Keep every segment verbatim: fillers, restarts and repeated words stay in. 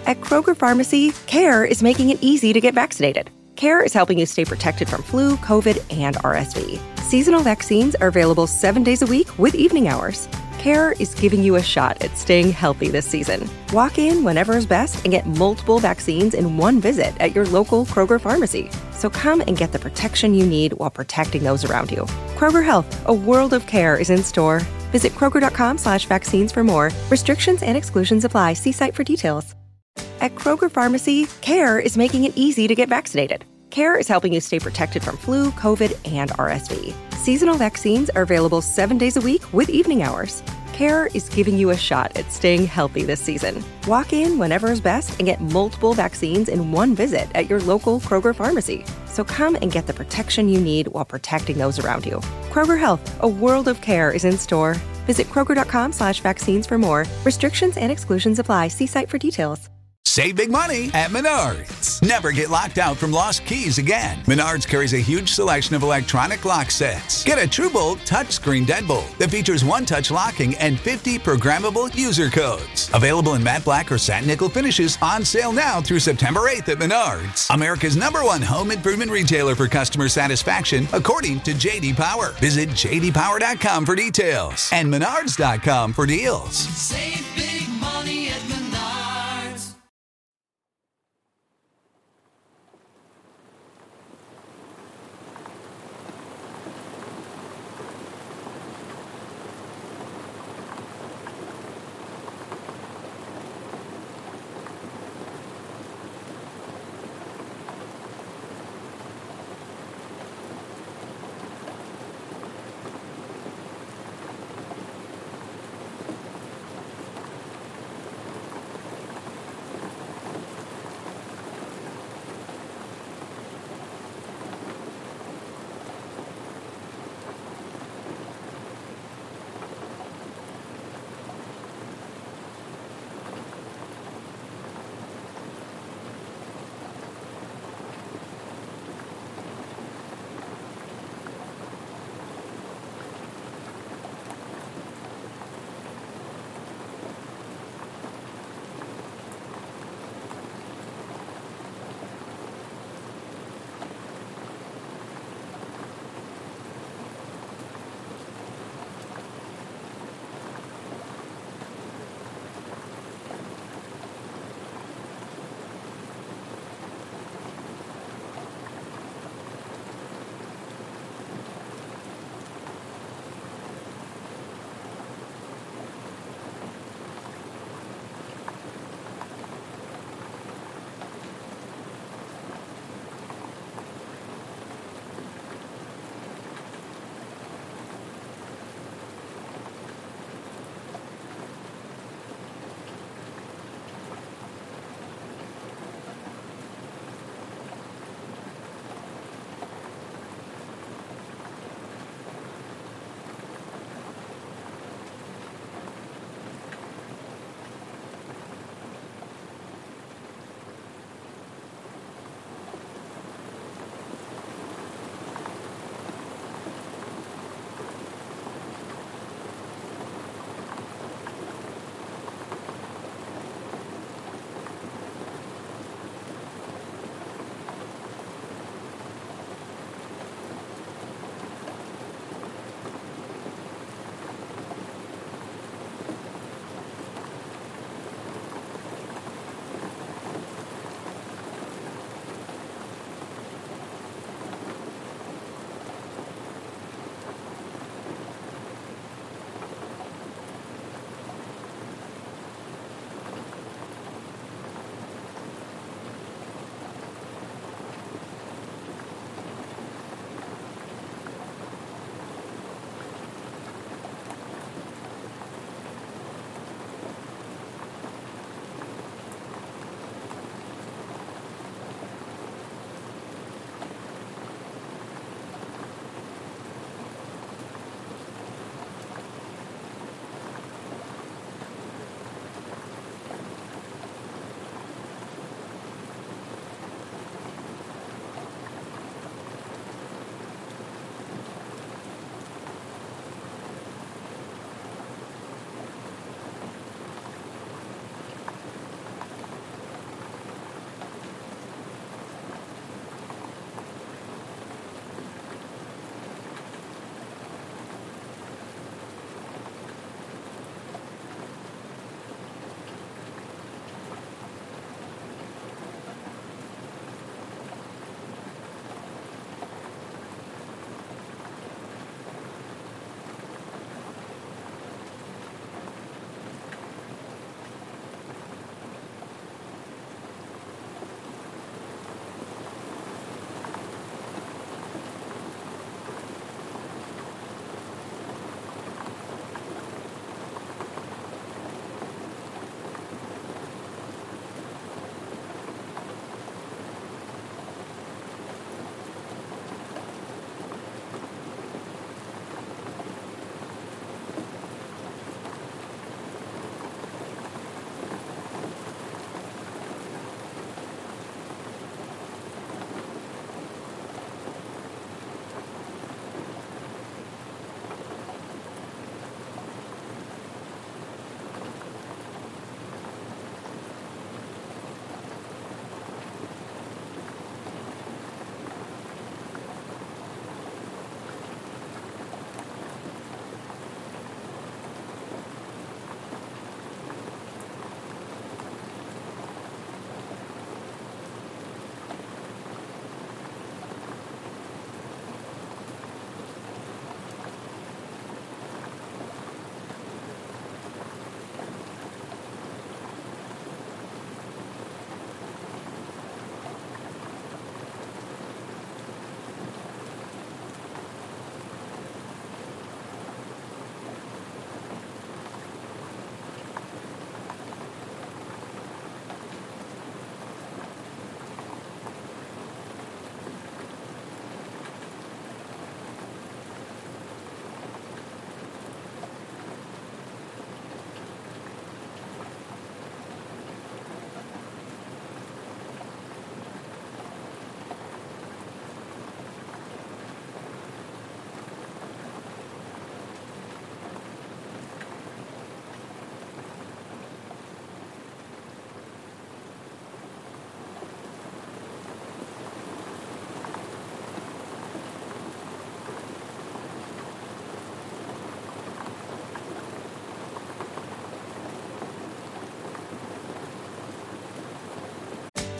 At Kroger Pharmacy, CARE is making it easy to get vaccinated. CARE is helping you stay protected from flu, COVID, and R S V. Seasonal vaccines are available seven days a week with evening hours. CARE is giving you a shot at staying healthy this season. Walk in whenever is best and get multiple vaccines in one visit at your local Kroger Pharmacy. So come and get the protection you need while protecting those around you. Kroger Health, a world of care is in store. Visit Kroger.com slash vaccines for more. Restrictions and exclusions apply. See site for details. At Kroger Pharmacy, CARE is making it easy to get vaccinated. CARE is helping you stay protected from flu, COVID, and R S V. Seasonal vaccines are available seven days a week with evening hours. CARE is giving you a shot at staying healthy this season. Walk in whenever is best and get multiple vaccines in one visit at your local Kroger Pharmacy. So come and get the protection you need while protecting those around you. Kroger Health, a world of care is in store. Visit Kroger.com slash vaccines for more. Restrictions and exclusions apply. See site for details. Save big money at Menards. Never get locked out from lost keys again. Menards carries a huge selection of electronic lock sets. Get a TrueBolt touchscreen deadbolt that features one-touch locking and fifty programmable user codes. Available in matte black or satin nickel finishes, on sale now through September eighth at Menards. America's number one home improvement retailer for customer satisfaction, according to J D Power. Visit J D Power dot com for details and Menards dot com for deals. Save big money at Menards.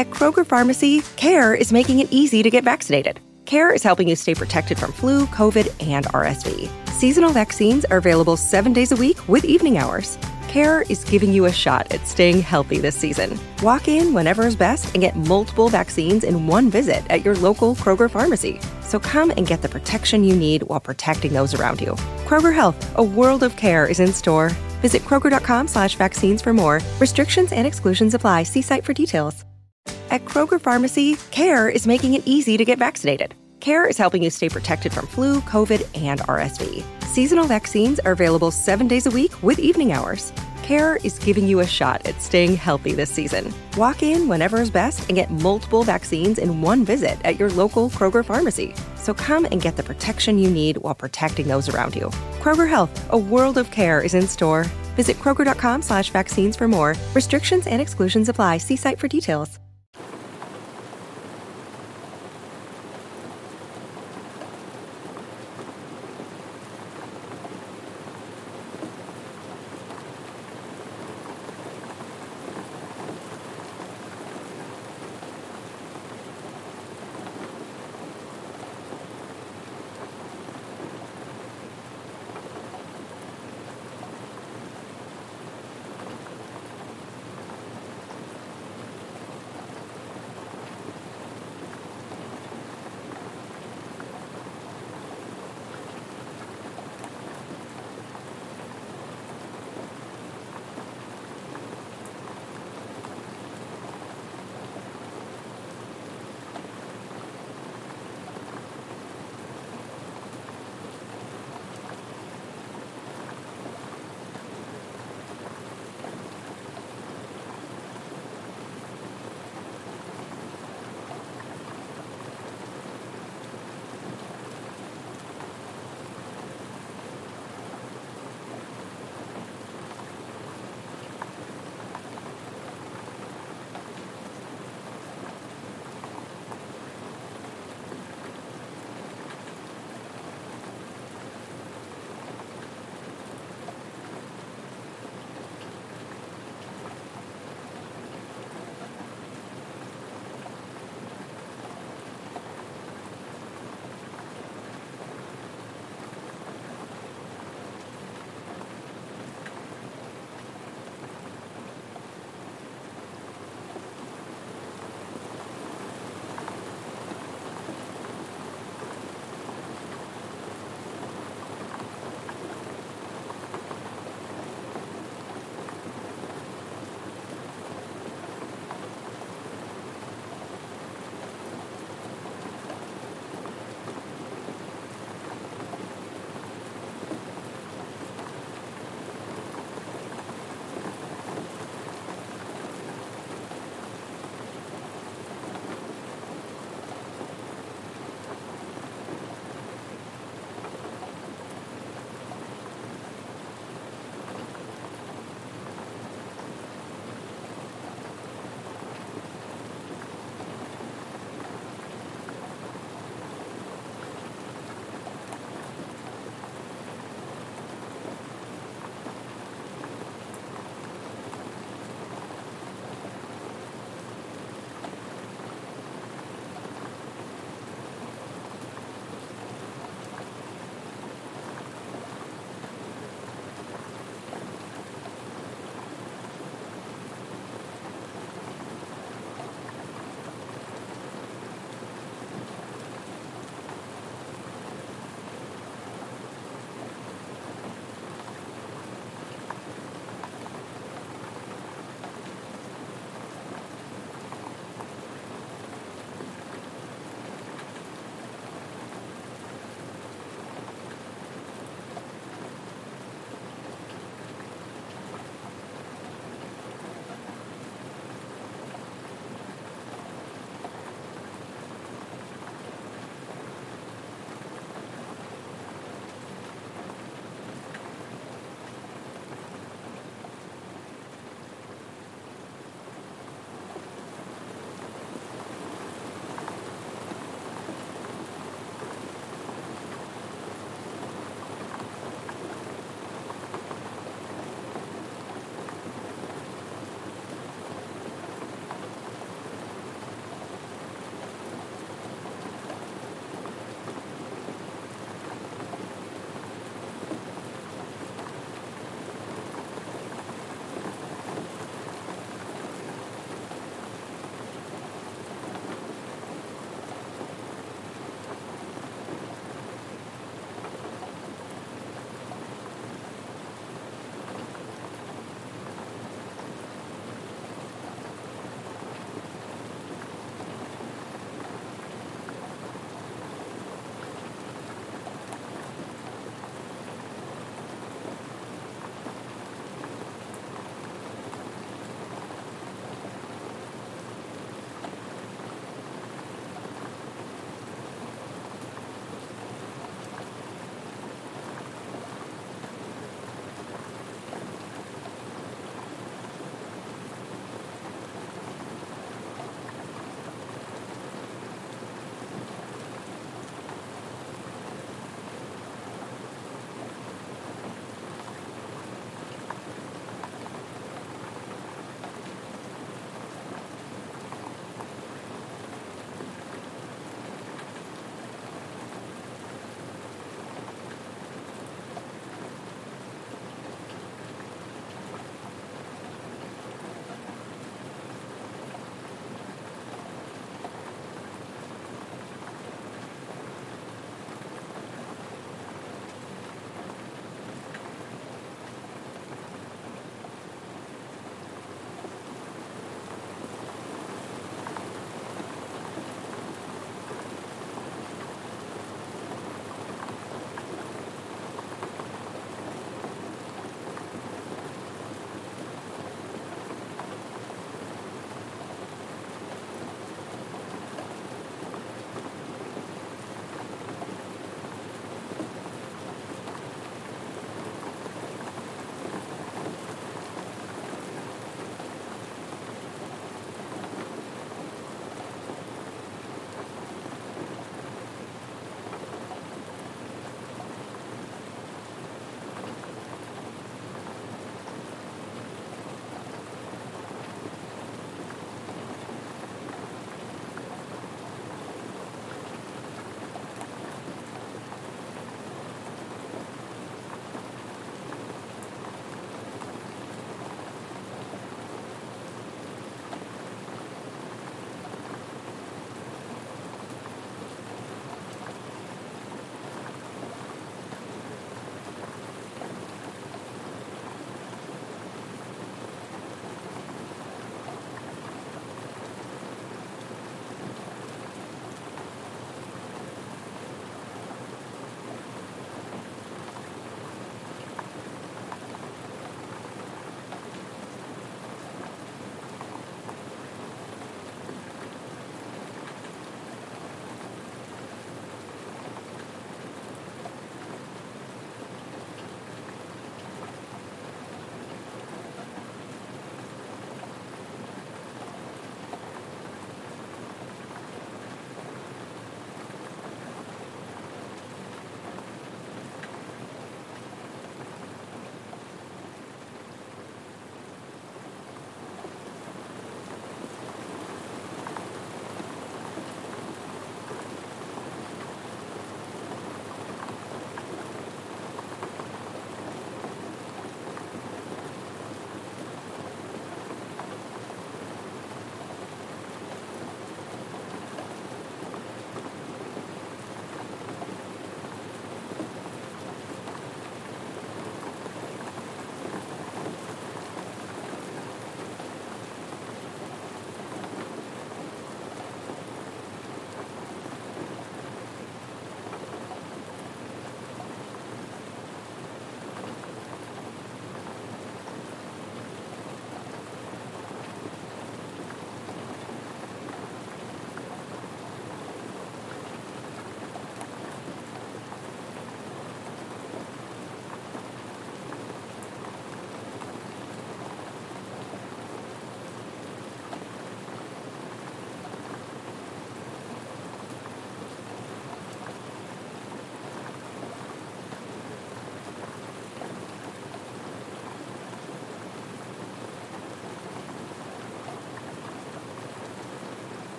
At Kroger Pharmacy, CARE is making it easy to get vaccinated. CARE is helping you stay protected from flu, COVID, and R S V. Seasonal vaccines are available seven days a week with evening hours. CARE is giving you a shot at staying healthy this season. Walk in whenever is best and get multiple vaccines in one visit at your local Kroger pharmacy. So come and get the protection you need while protecting those around you. Kroger Health, a world of care is in store. Visit Kroger.com slash vaccines for more. Restrictions and exclusions apply. See site for details. At Kroger Pharmacy, CARE is making it easy to get vaccinated. CARE is helping you stay protected from flu, COVID, and R S V. Seasonal vaccines are available seven days a week with evening hours. CARE is giving you a shot at staying healthy this season. Walk in whenever is best and get multiple vaccines in one visit at your local Kroger pharmacy. So come and get the protection you need while protecting those around you. Kroger Health, a world of care is in store. Visit Kroger.com slash vaccines for more. Restrictions and exclusions apply. See site for details.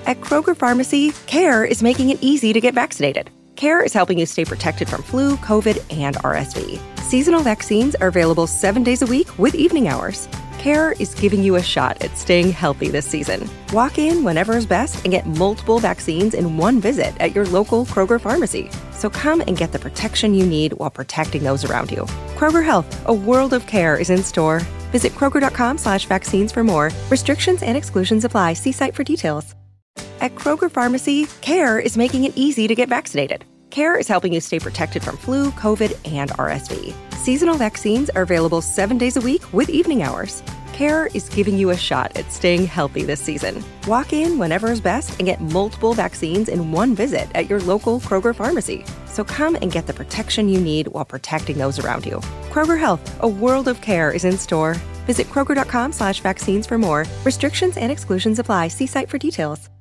At Kroger Pharmacy, CARE is making it easy to get vaccinated. CARE is helping you stay protected from flu, COVID, and R S V. Seasonal vaccines are available seven days a week with evening hours. CARE is giving you a shot at staying healthy this season. Walk in whenever is best and get multiple vaccines in one visit at your local Kroger Pharmacy. So come and get the protection you need while protecting those around you. Kroger Health, a world of care is in store. Visit Kroger.com slash vaccines for more. Restrictions and exclusions apply. See site for details. At Kroger Pharmacy, CARE is making it easy to get vaccinated. CARE is helping you stay protected from flu, COVID, and R S V. Seasonal vaccines are available seven days a week with evening hours. CARE is giving you a shot at staying healthy this season. Walk in whenever is best and get multiple vaccines in one visit at your local Kroger Pharmacy. So come and get the protection you need while protecting those around you. Kroger Health, a world of care is in store. Visit Kroger.com slash vaccines for more. Restrictions and exclusions apply. See site for details.